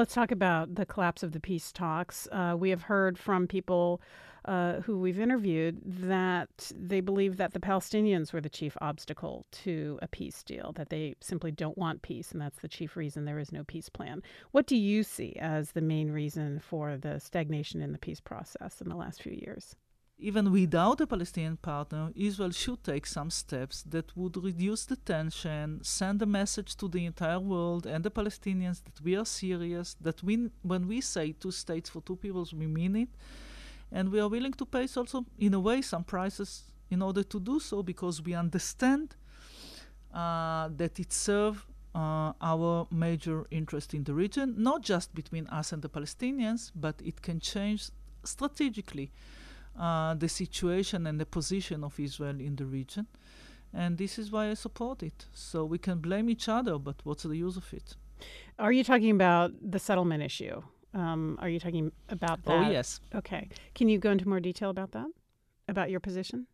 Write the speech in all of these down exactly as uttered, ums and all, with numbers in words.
let's talk about the collapse of the peace talks. Uh, we have heard from people uh, who we've interviewed that they believe that the Palestinians were the chief obstacle to a peace deal, that they simply don't want peace, and that's the chief reason there is no peace plan. What do you see as the main reason for the stagnation in the peace process in the last few years? Even without a Palestinian partner, Israel should take some steps that would reduce the tension, send a message to the entire world and the Palestinians that we are serious, that we, when we say two states for two peoples, we mean it. And we are willing to pay also, in a way, some prices in order to do so, because we understand uh, that it serves uh, our major interest in the region, not just between us and the Palestinians, but it can change strategically Uh, the situation and the position of Israel in the region. And this is why I support it. So we can blame each other, but what's the use of it? Are you talking about the settlement issue? Um, are you talking about that? Oh, yes. Okay. Can you go into more detail about that? About your position?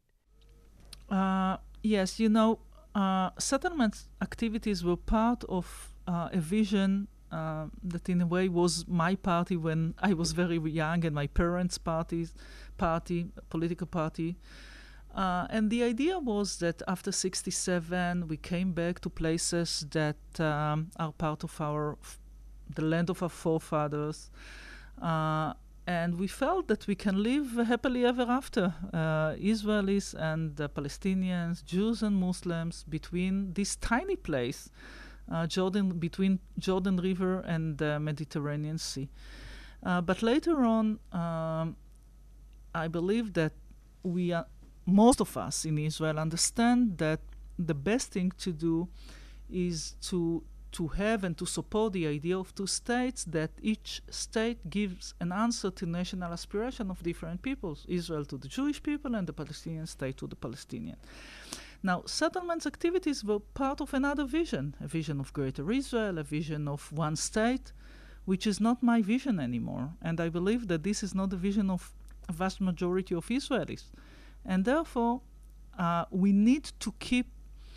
Uh, yes, you know, uh, settlement activities were part of uh, a vision uh, that in a way was my party when I was very young, and my parents' parties, party, political party. Uh, and the idea was that after sixty-seven, we came back to places that um, are part of our, f- the land of our forefathers. Uh, and we felt that we can live happily ever after, uh, Israelis and uh, Palestinians, Jews and Muslims, between this tiny place, uh, Jordan, between Jordan River and the Mediterranean Sea. Uh, but later on, um, I believe that we are, most of us in Israel understand that the best thing to do is to to have and to support the idea of two states, that each state gives an answer to national aspiration of different peoples, Israel to the Jewish people and the Palestinian state to the Palestinian. Now, settlements activities were part of another vision, a vision of Greater Israel, a vision of one state, which is not my vision anymore. And I believe that this is not the vision of a vast majority of Israelis. And therefore, uh, we need to keep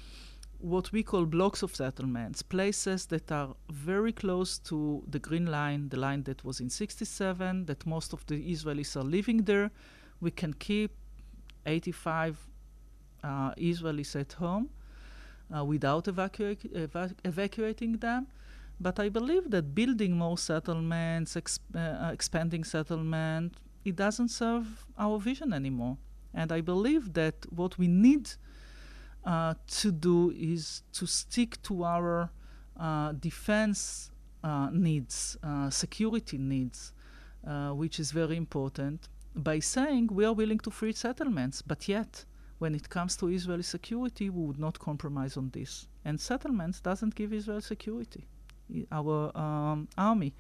what we call blocks of settlements, places that are very close to the Green Line, the line that was in sixty-seven, that most of the Israelis are living there. We can keep eighty-five uh, Israelis at home uh, without evacuate, eva- evacuating them. But I believe that building more settlements, exp- uh, expanding settlement, it doesn't serve our vision anymore. And I believe that what we need uh, to do is to stick to our uh, defense uh, needs, uh, security needs, uh, which is very important, by saying we are willing to free settlements, but yet when it comes to Israeli security, we would not compromise on this. And settlements doesn't give Israel security. I- Our um, army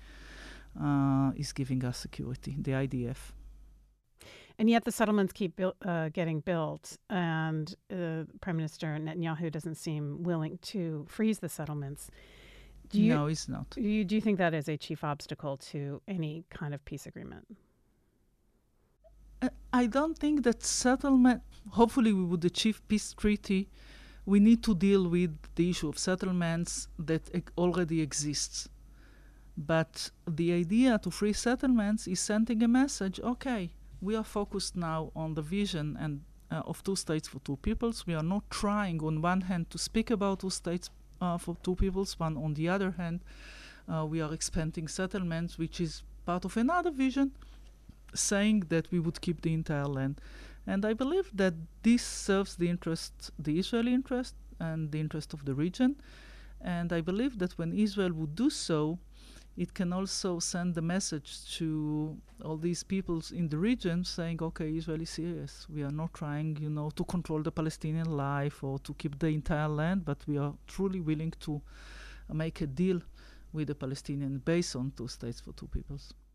uh, is giving us security, the I D F. And yet the settlements keep buil- uh, getting built, and uh, Prime Minister Netanyahu doesn't seem willing to freeze the settlements. Do you, no, it's not. do you, do you think that is a chief obstacle to any kind of peace agreement? Uh, I don't think that settlement, hopefully we would achieve peace treaty, we need to deal with the issue of settlements that ec- already exists. But the idea to free settlements is sending a message, okay, we are focused now on the vision and uh, of two states for two peoples. We are not trying on one hand to speak about two states uh, for two peoples, one on the other hand, uh, we are expanding settlements, which is part of another vision, saying that we would keep the entire land. And I believe that this serves the interest, the Israeli interest, and the interest of the region. And I believe that when Israel would do so, it can also send the message to all these peoples in the region saying, okay, Israel is serious. We are not trying, you know, to control the Palestinian life or to keep the entire land, but we are truly willing to uh, make a deal with the Palestinian based on two states for two peoples.